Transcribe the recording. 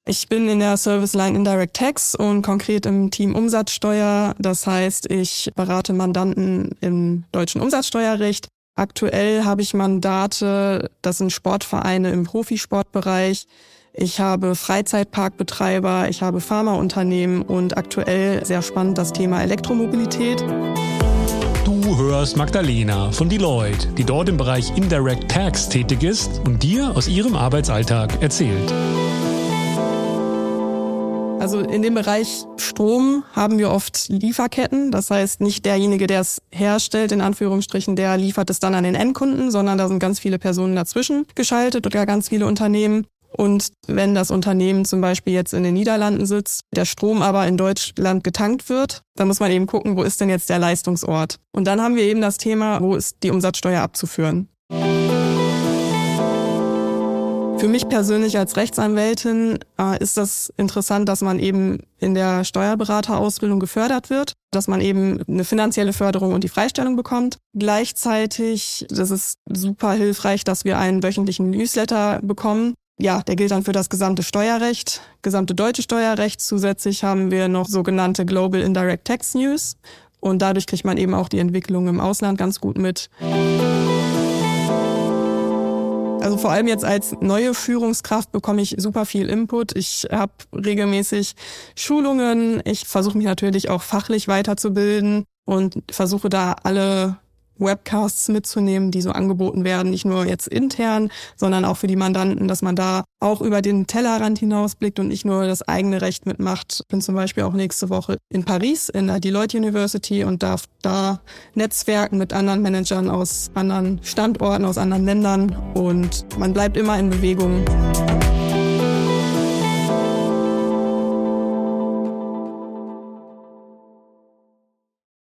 Ich bin in der Service Line Indirect Tax und konkret im Team Umsatzsteuer. Das heißt, ich berate Mandanten im deutschen Umsatzsteuerrecht. Aktuell habe ich Mandate, das sind Sportvereine im Profisportbereich. Ich habe Freizeitparkbetreiber, ich habe Pharmaunternehmen und aktuell sehr spannend das Thema Elektromobilität. Du hörst Magdalena von Deloitte, die dort im Bereich Indirect Tax tätig ist und dir aus ihrem Arbeitsalltag erzählt. Also in dem Bereich Strom haben wir oft Lieferketten. Das heißt, nicht derjenige, der es herstellt, in Anführungsstrichen, der liefert es dann an den Endkunden, sondern da sind ganz viele Personen dazwischen geschaltet oder ganz viele Unternehmen. Und wenn das Unternehmen zum Beispiel jetzt in den Niederlanden sitzt, der Strom aber in Deutschland getankt wird, dann muss man eben gucken, wo ist denn jetzt der Leistungsort. Und dann haben wir eben das Thema, wo ist die Umsatzsteuer abzuführen. Für mich persönlich als Rechtsanwältin ist das interessant, dass man eben in der Steuerberaterausbildung gefördert wird, dass man eben eine finanzielle Förderung und die Freistellung bekommt. Gleichzeitig, das ist super hilfreich, dass wir einen wöchentlichen Newsletter bekommen. Ja, der gilt dann für das gesamte Steuerrecht, gesamte deutsche Steuerrecht. Zusätzlich haben wir noch sogenannte Global Indirect Tax News und dadurch kriegt man eben auch die Entwicklung im Ausland ganz gut mit. Also vor allem jetzt als neue Führungskraft bekomme ich super viel Input. Ich habe regelmäßig Schulungen. Ich versuche mich natürlich auch fachlich weiterzubilden und versuche da alle Webcasts mitzunehmen, die so angeboten werden, nicht nur jetzt intern, sondern auch für die Mandanten, dass man da auch über den Tellerrand hinausblickt und nicht nur das eigene Recht mitmacht. Ich bin zum Beispiel auch nächste Woche in Paris in der Deloitte University und darf da netzwerken mit anderen Managern aus anderen Standorten, aus anderen Ländern und man bleibt immer in Bewegung.